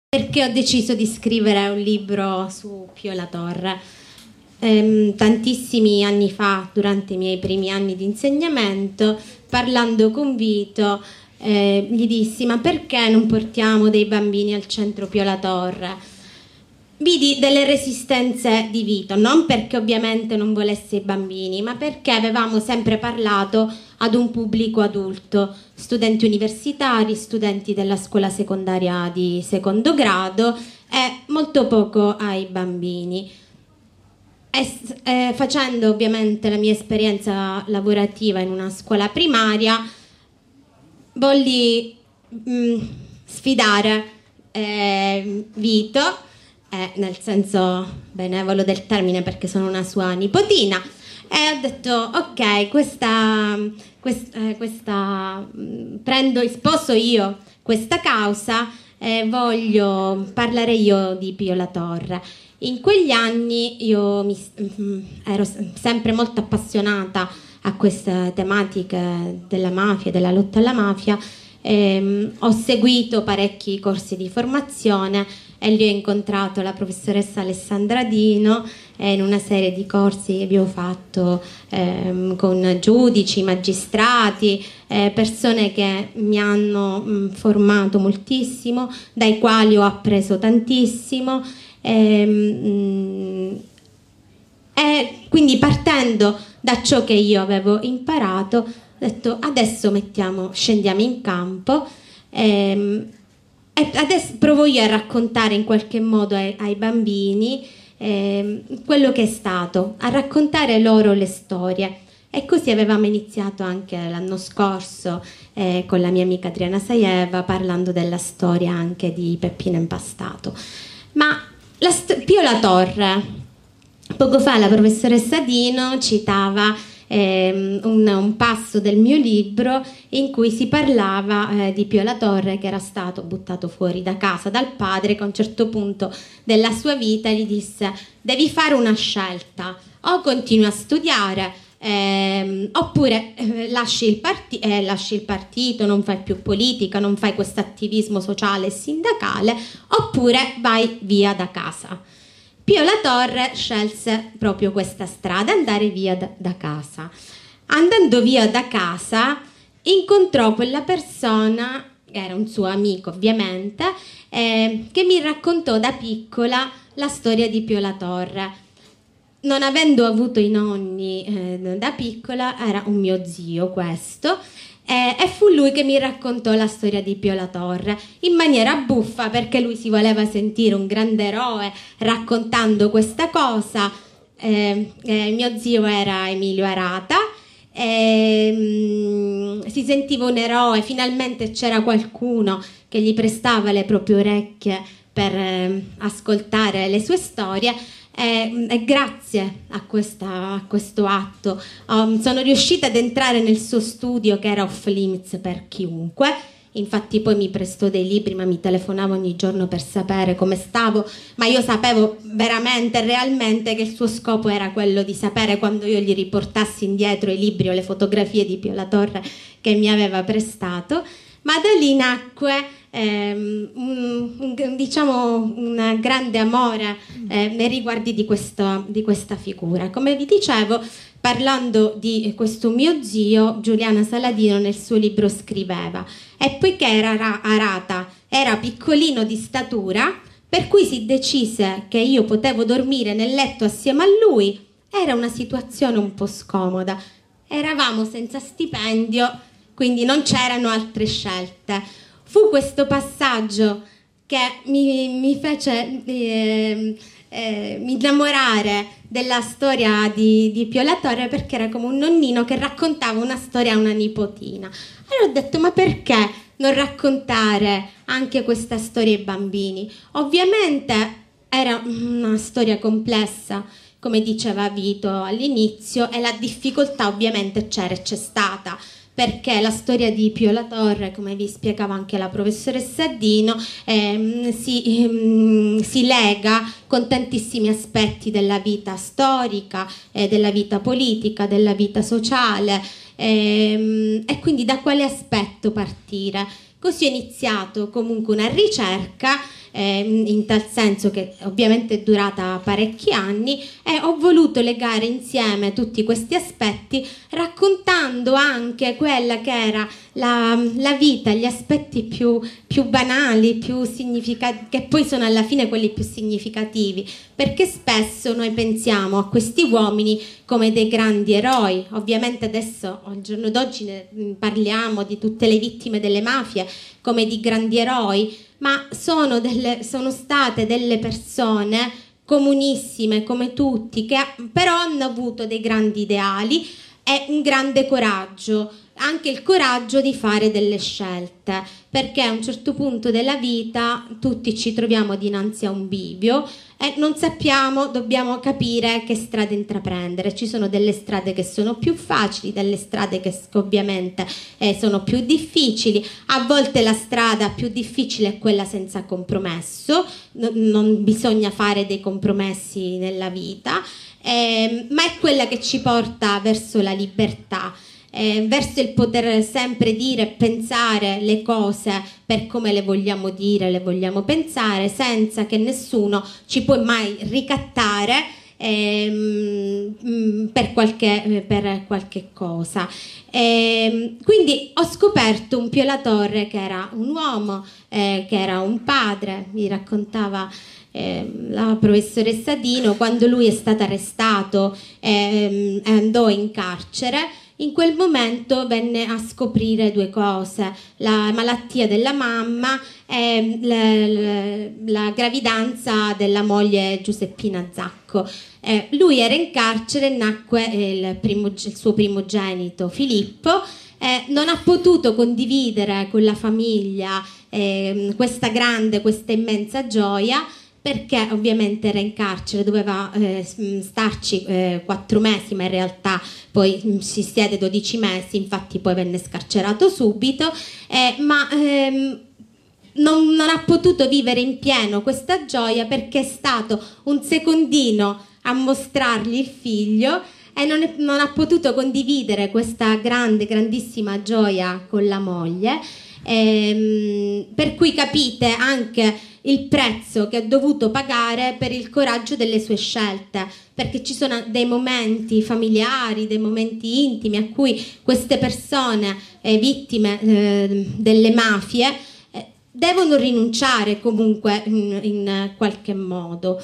Perché ho deciso di scrivere un libro su Pio La Torre. Tantissimi anni fa, durante i miei primi anni di insegnamento, parlando con Vito, gli dissi: ma perché non portiamo dei bambini al centro Pio La Torre? Vidi delle resistenze di Vito, non perché ovviamente non volesse i bambini, ma perché avevamo sempre parlato ad un pubblico adulto, studenti universitari, studenti della scuola secondaria di secondo grado e molto poco ai bambini. Facendo ovviamente la mia esperienza lavorativa in una scuola primaria, volli sfidare Vito, nel senso benevolo del termine perché sono una sua nipotina, e ho detto: ok, sposo io questa causa e voglio parlare io di Pio La Torre. In quegli anni io ero sempre molto appassionata a queste tematiche della mafia, della lotta alla mafia. Ho seguito parecchi corsi di formazione e lì ho incontrato la professoressa Alessandra Dino, e in una serie di corsi che abbiamo fatto con giudici, magistrati, persone che mi hanno formato moltissimo, dai quali ho appreso tantissimo, e quindi, partendo da ciò che io avevo imparato, ho detto: adesso scendiamo in campo, e adesso provo io a raccontare in qualche modo ai bambini quello che è stato, a raccontare loro le storie. E così avevamo iniziato anche l'anno scorso con la mia amica Adriana Sajeva, parlando della storia anche di Peppino Impastato. Ma Pio La Torre, poco fa la professoressa Dino citava un passo del mio libro in cui si parlava di Pio La Torre, che era stato buttato fuori da casa dal padre, che a un certo punto della sua vita gli disse: devi fare una scelta, o continui a studiare oppure lasci il partito, non fai più politica, non fai questo attivismo sociale e sindacale, oppure vai via da casa. Pio La Torre scelse proprio questa strada, andare via da casa. Andando via da casa incontrò quella persona, era un suo amico ovviamente, che mi raccontò da piccola la storia di Pio La Torre. Non avendo avuto i nonni da piccola, era un mio zio questo, e fu lui che mi raccontò la storia di Pio La Torre in maniera buffa, perché lui si voleva sentire un grande eroe raccontando questa cosa. Mio zio era Emilio Arata, si sentiva un eroe, finalmente c'era qualcuno che gli prestava le proprie orecchie per ascoltare le sue storie. E grazie a questo atto sono riuscita ad entrare nel suo studio, che era off limits per chiunque. Infatti poi mi prestò dei libri, ma mi telefonava ogni giorno per sapere come stavo, ma io sapevo veramente, realmente, che il suo scopo era quello di sapere quando io gli riportassi indietro i libri o le fotografie di Pio La Torre che mi aveva prestato. Ma da lì nacque un grande amore nei riguardi di questa figura. Come vi dicevo, parlando di questo mio zio, Giuliana Saladino nel suo libro scriveva: e poiché Arata era piccolino di statura, per cui si decise che io potevo dormire nel letto assieme a lui. Era una situazione un po' scomoda, eravamo senza stipendio, quindi non c'erano altre scelte. Fu questo passaggio che mi fece mi innamorare della storia di Pio La Torre, perché era come un nonnino che raccontava una storia a una nipotina. Allora ho detto: ma perché non raccontare anche questa storia ai bambini? Ovviamente era una storia complessa, come diceva Vito all'inizio, e la difficoltà ovviamente c'è stata, perché la storia di Pio La Torre, come vi spiegava anche la professoressa Dino, si lega con tantissimi aspetti della vita storica, della vita politica, della vita sociale, e quindi da quale aspetto partire? Così ho iniziato comunque una ricerca in tal senso che ovviamente è durata parecchi anni, e ho voluto legare insieme tutti questi aspetti raccontando anche quella che era la vita, gli aspetti più banali, più significativi, che poi sono alla fine quelli più significativi, perché spesso noi pensiamo a questi uomini come dei grandi eroi. Ovviamente adesso, al giorno d'oggi, ne parliamo di tutte le vittime delle mafie come di grandi eroi, ma sono state delle persone comunissime come tutti, che però hanno avuto dei grandi ideali e un grande coraggio, anche il coraggio di fare delle scelte, perché a un certo punto della vita tutti ci troviamo dinanzi a un bivio e non sappiamo, dobbiamo capire che strade intraprendere. Ci sono delle strade che sono più facili, delle strade che ovviamente sono più difficili. A volte la strada più difficile è quella senza compromesso, non bisogna fare dei compromessi nella vita, ma è quella che ci porta verso la libertà, verso il poter sempre dire e pensare le cose per come le vogliamo dire, le vogliamo pensare, senza che nessuno ci può mai ricattare per qualche cosa. Quindi ho scoperto un Pio La Torre che era un uomo, che era un padre. Mi raccontava la professoressa Dino, quando lui è stato arrestato e andò in carcere. In quel momento venne a scoprire due cose: la malattia della mamma e la gravidanza della moglie Giuseppina Zacco. Lui era in carcere e nacque il suo primogenito Filippo. Non ha potuto condividere con la famiglia questa immensa gioia, perché ovviamente era in carcere, doveva starci 4 mesi, ma in realtà poi si siede 12 mesi, infatti poi venne scarcerato subito, non ha potuto vivere in pieno questa gioia, perché è stato un secondino a mostrargli il figlio e non ha potuto condividere questa grandissima gioia con la moglie, per cui capite anche il prezzo che ha dovuto pagare per il coraggio delle sue scelte, perché ci sono dei momenti familiari, dei momenti intimi a cui queste persone vittime delle mafie devono rinunciare comunque in qualche modo.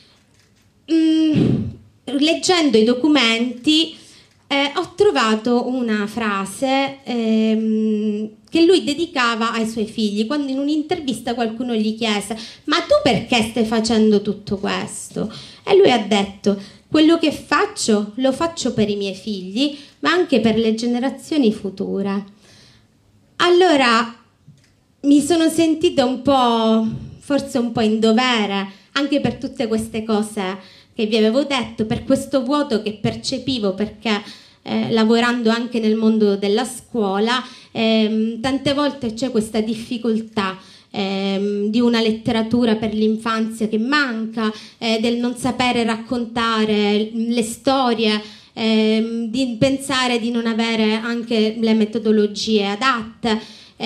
Leggendo i documenti ho trovato una frase che lui dedicava ai suoi figli, quando in un'intervista qualcuno gli chiese: ma tu perché stai facendo tutto questo? E lui ha detto: quello che faccio lo faccio per i miei figli, ma anche per le generazioni future. Allora mi sono sentita forse un po' in dovere, anche per tutte queste cose che vi avevo detto, per questo vuoto che percepivo, perché lavorando anche nel mondo della scuola tante volte c'è questa difficoltà di una letteratura per l'infanzia che manca, del non sapere raccontare le storie, di pensare di non avere anche le metodologie adatte.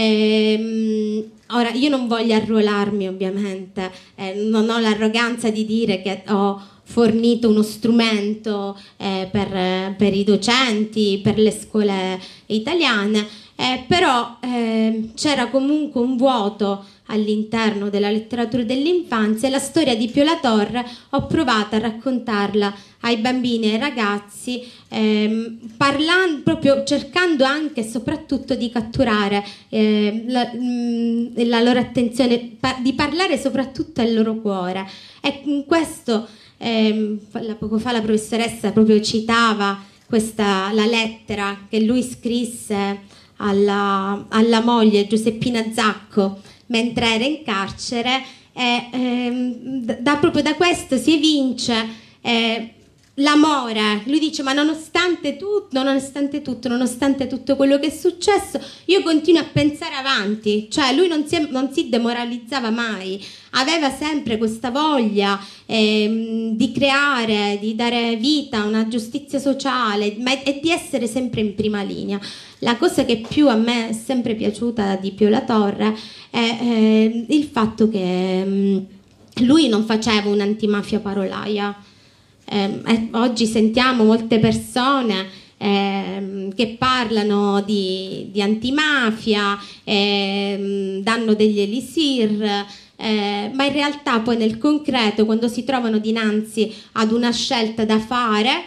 Ora, io non voglio arruolarmi, ovviamente, non ho l'arroganza di dire che ho fornito uno strumento per i docenti, per le scuole italiane, però c'era comunque un vuoto all'interno della letteratura dell'infanzia, e la storia di Pio La Torre ho provato a raccontarla ai bambini e ai ragazzi, proprio cercando anche e soprattutto di catturare la loro attenzione, di parlare soprattutto al loro cuore. E in questo poco fa la professoressa proprio citava la lettera che lui scrisse alla moglie Giuseppina Zacco mentre era in carcere, proprio da questo si evince l'amore, lui dice: ma nonostante tutto quello che è successo, io continuo a pensare avanti. Cioè lui non si demoralizzava mai, aveva sempre questa voglia di creare, di dare vita a una giustizia sociale e di essere sempre in prima linea. La cosa che più a me è sempre piaciuta di Pio La Torre è il fatto che lui non faceva un'antimafia parolaia. Oggi sentiamo molte persone che parlano di antimafia, danno degli elisir, ma in realtà poi nel concreto, quando si trovano dinanzi ad una scelta da fare,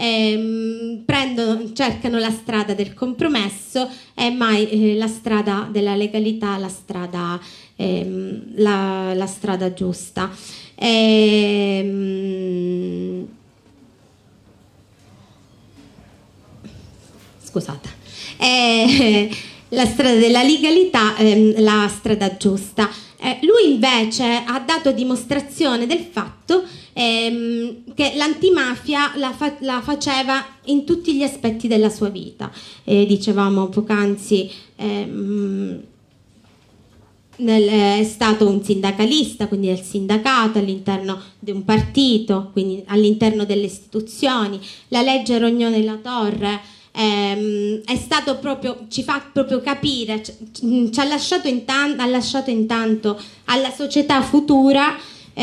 cercano la strada del compromesso e mai la strada della legalità, la strada giusta. Scusate, la strada della legalità, la strada giusta. Lui invece ha dato dimostrazione del fatto che l'antimafia la faceva in tutti gli aspetti della sua vita. Dicevamo poc'anzi, è stato un sindacalista, quindi del sindacato, all'interno di un partito, quindi all'interno delle istituzioni. La legge Rognoni La Torre è stato proprio, ci fa proprio capire, ci ha lasciato intanto alla società futura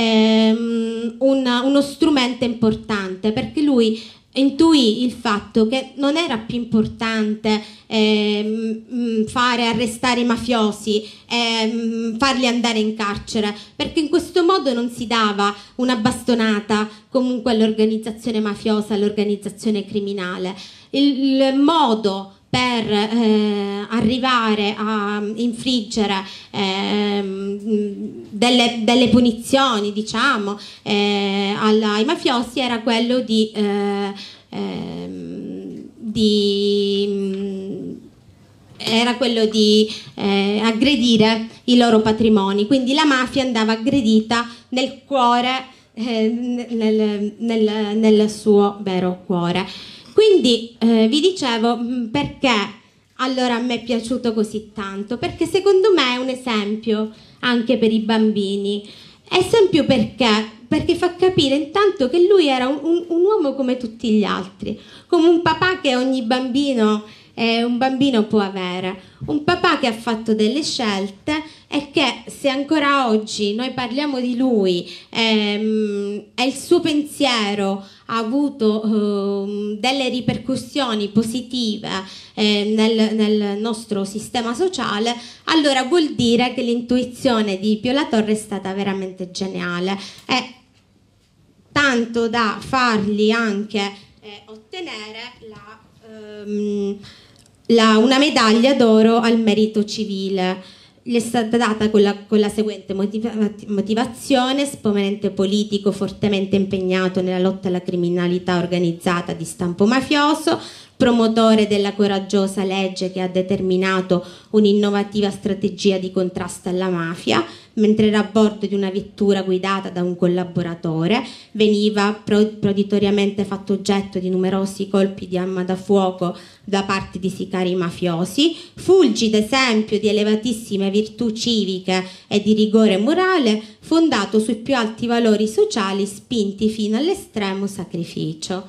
uno strumento importante, perché lui intuì il fatto che non era più importante fare arrestare i mafiosi, farli andare in carcere, perché in questo modo non si dava una bastonata comunque all'organizzazione mafiosa, all'organizzazione criminale. Il modo per arrivare a infliggere delle punizioni, diciamo, ai mafiosi era quello di aggredire i loro patrimoni. Quindi la mafia andava aggredita nel cuore, nel suo vero cuore. Quindi vi dicevo perché allora a me è piaciuto così tanto, perché secondo me è un esempio anche per i bambini. Esempio perché fa capire intanto che lui era un uomo come tutti gli altri, come un papà che ogni bambino un bambino può avere, un papà che ha fatto delle scelte e che, se ancora oggi noi parliamo di lui e il suo pensiero ha avuto delle ripercussioni positive nel nostro sistema sociale, allora vuol dire che l'intuizione di Pio La Torre è stata veramente geniale, e tanto da fargli anche ottenere una medaglia d'oro al merito civile. Gli è stata data con la seguente motivazione: esponente politico fortemente impegnato nella lotta alla criminalità organizzata di stampo mafioso, promotore della coraggiosa legge che ha determinato un'innovativa strategia di contrasto alla mafia, mentre era a bordo di una vettura guidata da un collaboratore, veniva proditoriamente fatto oggetto di numerosi colpi di arma da fuoco da parte di sicari mafiosi, fulgido esempio di elevatissime virtù civiche e di rigore morale, fondato sui più alti valori sociali, spinti fino all'estremo sacrificio.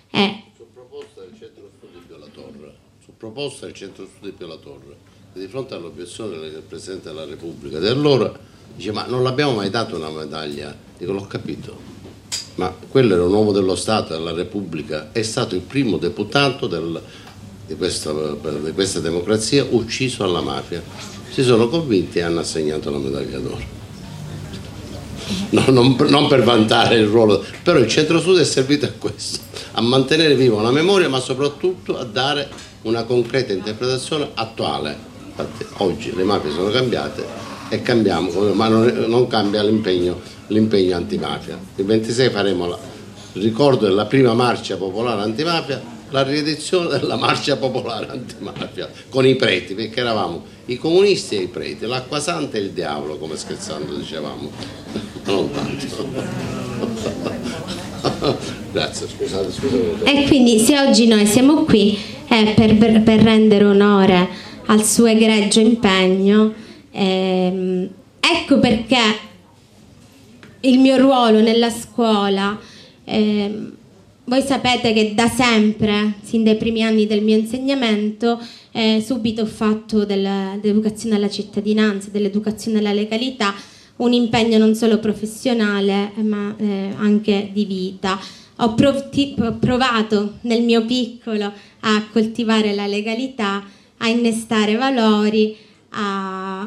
Su proposta del Centro Studi Pio La Torre, di fronte all'obiezione del Presidente della Repubblica di allora, dice: ma non l'abbiamo mai dato una medaglia? Dico: l'ho capito, ma quello era un uomo dello Stato, della Repubblica, è stato il primo deputato di questa democrazia ucciso alla mafia. Si sono convinti e hanno assegnato la medaglia d'oro. No, non per vantare il ruolo, però il Centro Studi è servito a questo, a mantenere viva una memoria, ma soprattutto a dare una concreta interpretazione attuale. Infatti oggi le mafie sono cambiate e cambiamo, ma non cambia l'impegno antimafia. Il 26 faremo il ricordo della prima marcia popolare antimafia, la riedizione della marcia popolare antimafia con i preti, perché eravamo i comunisti e i preti, l'acqua santa e il diavolo, come scherzando dicevamo, non tanto. Grazie, scusate. E quindi se oggi noi siamo qui è per rendere onore al suo egregio impegno. Ecco perché il mio ruolo nella scuola, voi sapete che da sempre, sin dai primi anni del mio insegnamento, subito ho fatto dell'educazione alla cittadinanza, dell'educazione alla legalità, un impegno non solo professionale ma anche di vita. Ho provato nel mio piccolo a coltivare la legalità, a innestare valori, a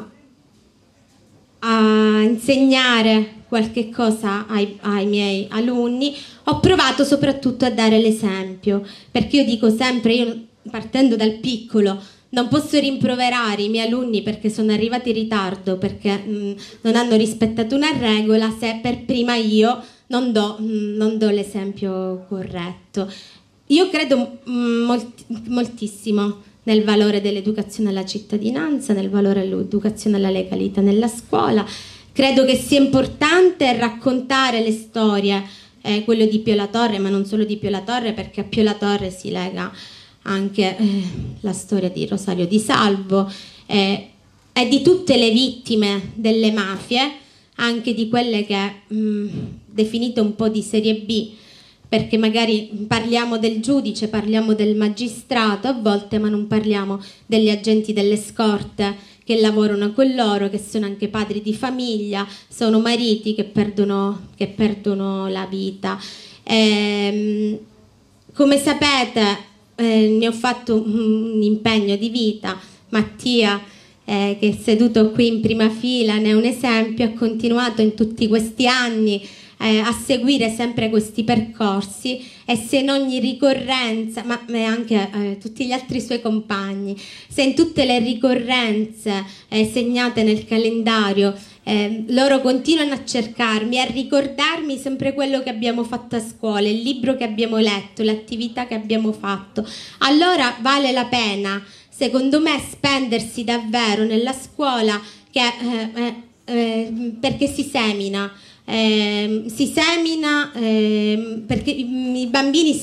insegnare qualche cosa ai miei alunni. Ho provato soprattutto a dare l'esempio, perché io dico sempre, io partendo dal piccolo non posso rimproverare i miei alunni perché sono arrivati in ritardo, perché non hanno rispettato una regola, se per prima io non do l'esempio corretto. Io credo moltissimo nel valore dell'educazione alla cittadinanza, nel valore dell'educazione alla legalità nella scuola. Credo che sia importante raccontare le storie, quello di Pio La Torre, ma non solo di Pio La Torre, perché a Pio La Torre si lega anche la storia di Rosario Di Salvo e di tutte le vittime delle mafie, anche di quelle che definite un po' di serie B, perché magari parliamo del giudice, parliamo del magistrato a volte, ma non parliamo degli agenti delle scorte che lavorano con loro, che sono anche padri di famiglia, sono mariti che perdono la vita. Come sapete, ne ho fatto un impegno di vita. Mattia, che è seduto qui in prima fila, ne è un esempio, ha continuato in tutti questi anni a seguire sempre questi percorsi, e se in ogni ricorrenza, ma anche tutti gli altri suoi compagni, se in tutte le ricorrenze segnate nel calendario loro continuano a cercarmi, a ricordarmi sempre quello che abbiamo fatto a scuola, il libro che abbiamo letto, l'attività che abbiamo fatto, allora vale la pena, secondo me, spendersi davvero nella scuola, perché si semina perché i bambini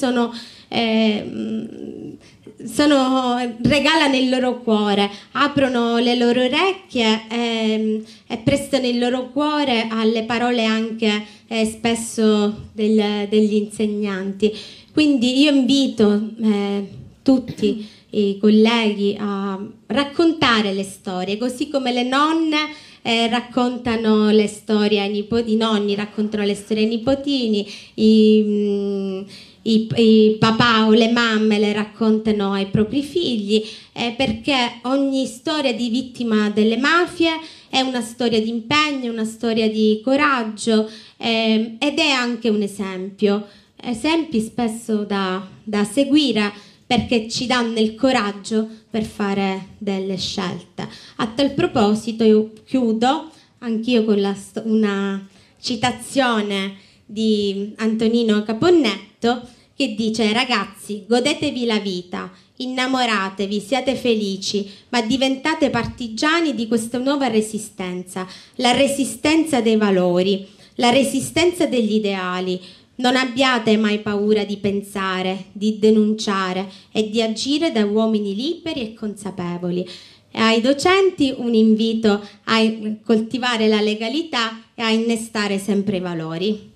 regalano il loro cuore, aprono le loro orecchie e prestano il loro cuore alle parole anche spesso degli insegnanti. Quindi io invito tutti i colleghi a raccontare le storie, così come le nonne raccontano le storie ai nipoti, i nonni raccontano le storie ai nipotini, i papà o le mamme le raccontano ai propri figli, perché ogni storia di vittima delle mafie è una storia di impegno, una storia di coraggio, ed è anche un esempio, esempi spesso da seguire, perché ci danno il coraggio per fare delle scelte. A tal proposito io chiudo anch'io con una citazione di Antonino Caponnetto, che dice: ragazzi, godetevi la vita, innamoratevi, siate felici, ma diventate partigiani di questa nuova resistenza, la resistenza dei valori, la resistenza degli ideali. Non abbiate mai paura di pensare, di denunciare e di agire da uomini liberi e consapevoli. E ai docenti un invito a coltivare la legalità e a innestare sempre i valori.